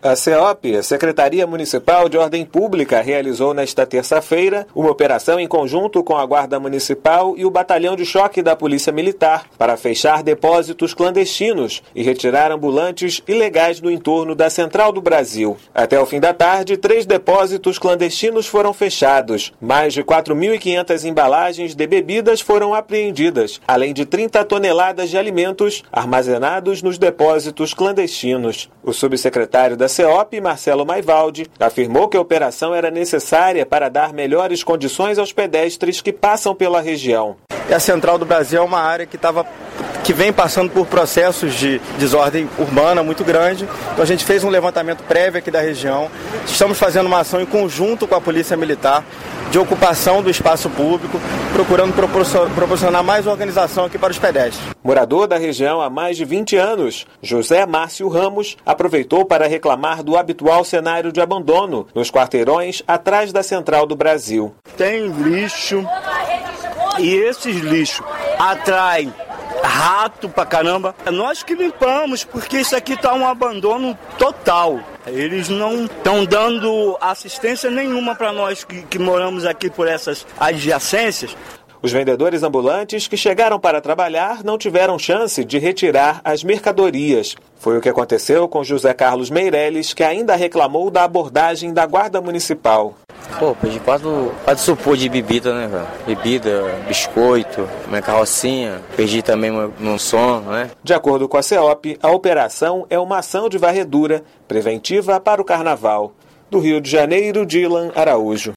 A CEOP, a Secretaria Municipal de Ordem Pública, realizou nesta terça-feira uma operação em conjunto com a Guarda Municipal e o Batalhão de Choque da Polícia Militar para fechar depósitos clandestinos e retirar ambulantes ilegais do entorno da Central do Brasil. Até o fim da tarde, 3 depósitos clandestinos foram fechados. Mais de 4.500 embalagens de bebidas foram apreendidas, além de 30 toneladas de alimentos armazenados nos depósitos clandestinos. O subsecretário da CEOP, Marcelo Maivaldi, afirmou que a operação era necessária para dar melhores condições aos pedestres que passam pela região. A Central do Brasil é uma área que vem passando por processos de desordem urbana muito grande. Então a gente fez um levantamento prévio aqui da região. Estamos fazendo uma ação em conjunto com a Polícia Militar de ocupação do espaço público, procurando proporcionar mais organização aqui para os pedestres. Morador da região há mais de 20 anos, José Márcio Ramos aproveitou para reclamar do habitual cenário de abandono nos quarteirões atrás da Central do Brasil. Tem lixo e esses lixos atraem rato pra caramba. Nós que limpamos, porque isso aqui tá um abandono total. Eles não estão dando assistência nenhuma para nós que moramos aqui por essas adjacências. Os vendedores ambulantes que chegaram para trabalhar não tiveram chance de retirar as mercadorias. Foi o que aconteceu com José Carlos Meirelles, que ainda reclamou da abordagem da Guarda Municipal. Perdi quase supor de bebida, né, velho? Bebida, biscoito, minha carrocinha, perdi também meu sono, né? De acordo com a CEOP, a operação é uma ação de varredura preventiva para o Carnaval. Do Rio de Janeiro, Dylan Araújo.